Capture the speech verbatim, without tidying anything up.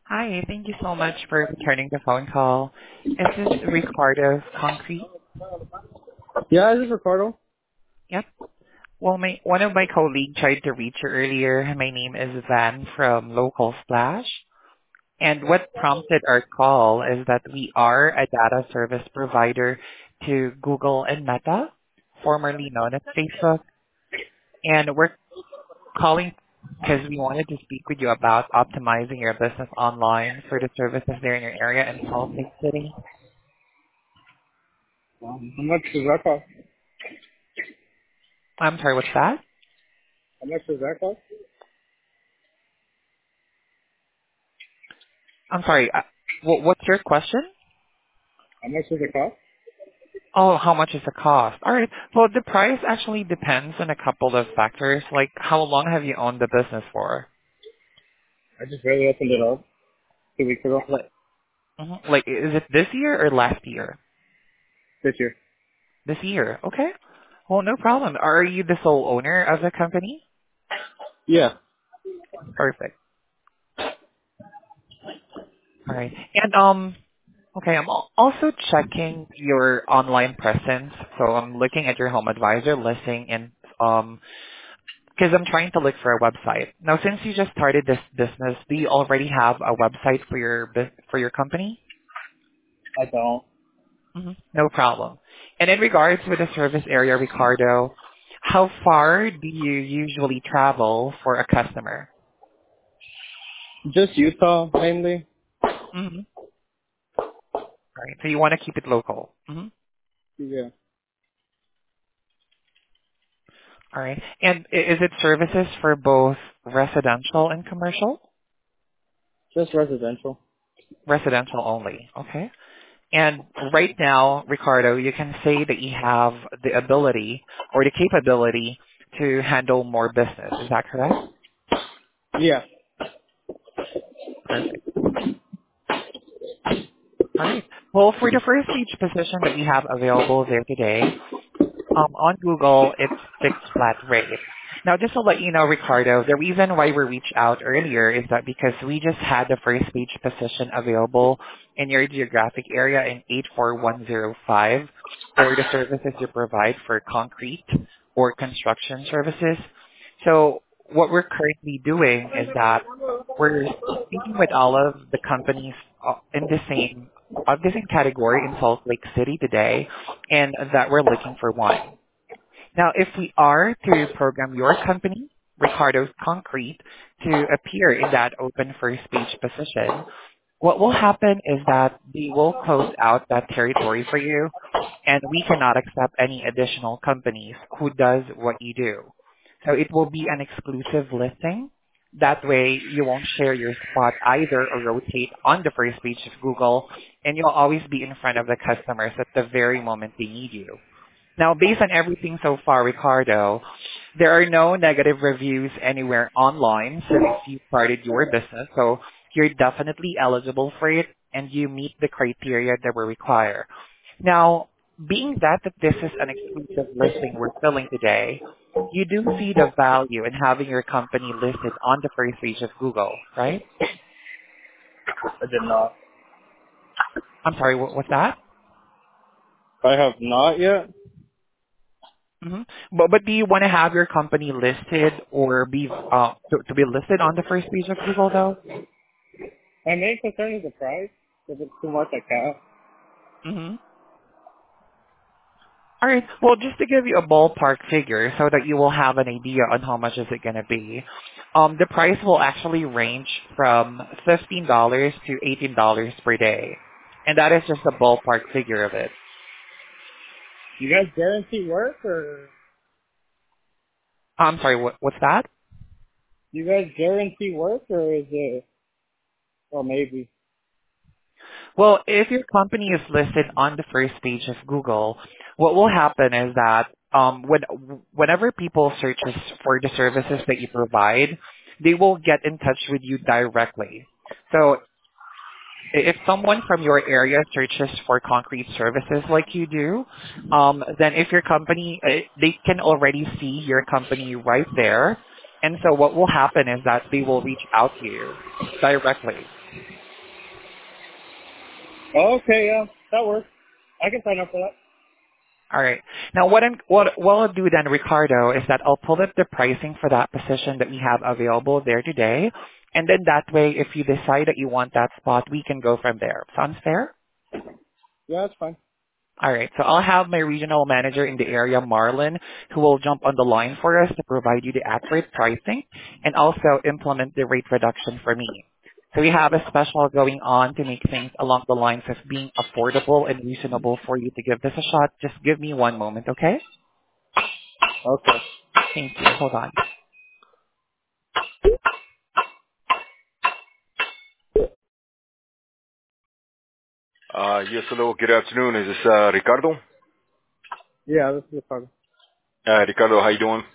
Hi, thank you so much for returning the phone call. Is this Ricardo Concrete? Yeah, this is Ricardo. Yep. Well, my one of my colleagues tried to reach you earlier. My name is Van from Local Splash. And what prompted our call is that we are a data service provider to Google and Meta, formerly known as Facebook. And we're calling because we wanted to speak with you about optimizing your business online for the services there in your area in Salt Lake City. Um, how much does that cost? I'm sorry, what's that? How much does that cost? I'm sorry. Uh, wh- what's your question? How much does it cost? Oh, how much is the cost? All right. Well, the price actually depends on a couple of factors, like how long have you owned the business for? I just barely opened it up two weeks ago. Like, mhm. like is it this year or last year? This year. This year. Okay. Well, no problem. Are you the sole owner of the company? Yeah. Perfect. All right. And um, okay, I'm al- also checking your online presence. So I'm looking at your home advisor listing and um because I'm trying to look for a website. Now, since you just started this business, do you already have a website for your bus- for your company? I don't. hmm No problem. And in regards with the service area, Ricardo, how far do you usually travel for a customer? Just Utah, mainly. hmm All right. So you want to keep it local. hmm Yeah. All right. And i- is it services for both residential and commercial? Just residential. Residential only. Okay. And right now, Ricardo, you can say that you have the ability or the capability to handle more business. Is that correct? Yeah. Perfect. All right. Well, for the first stage position that we have available there today, Um, on Google, it's fixed flat rate. Now, just to let you know, Ricardo, the reason why we reached out earlier is that because we just had the first page position available in your geographic area in eight four one zero five for the services you provide for concrete or construction services. So what we're currently doing is that we're speaking with all of the companies uh, in the same of the same category in Salt Lake City today, and that we're looking for one. Now, if we are to program your company, Ricardo's Concrete, to appear in that open first page position, what will happen is that we will close out that territory for you, and we cannot accept any additional companies who does what you do. So it will be an exclusive listing. That way, you won't share your spot either or rotate on the first page of Google, and you'll always be in front of the customers at the very moment they need you. Now, based on everything so far, Ricardo, there are no negative reviews anywhere online since you started your business, so you're definitely eligible for it and you meet the criteria that we require. Now, being that, that this is an exclusive listing we're filling today, you do see the value in having your company listed on the first page of Google, right? I did not. I'm sorry, what, what's that? I have not yet. hmm But but do you want to have your company listed or be uh to, to be listed on the first page of Google though? My main concern is the price. If it's too much, I can't. hmm All right. Well, just to give you a ballpark figure so that you will have an idea on how much is it going to be, um, the price will actually range from fifteen dollars to eighteen dollars per day, and that is just a ballpark figure of it. You guys guarantee work, or I'm sorry. What, what's that? you guys guarantee work, or is it, or maybe? Well, if your company is listed on the first page of Google, what will happen is that um, when whenever people searches for the services that you provide, they will get in touch with you directly. So i- if someone from your area searches for concrete services like you do, um, then if your company, uh, they can already see your company right there. And so what will happen is that they will reach out to you directly. Okay, yeah, that works. I can sign up for that. All right. Now, what I'm, what what I'll do then, Ricardo, is that I'll pull up the pricing for that position that we have available there today, and then that way, if you decide that you want that spot, we can go from there. Sounds fair? Yeah, that's fine. All right. So I'll have my regional manager in the area, Marlon, who will jump on the line for us to provide you the accurate pricing and also implement the rate reduction for me. So we have a special going on to make things along the lines of being affordable and reasonable for you to give this a shot. Just give me one moment, okay? Okay. Thank you. Hold on. Uh, yes, hello. Good afternoon. Is this uh, Ricardo? Yeah, this is fun. Uh, Ricardo, how you doing?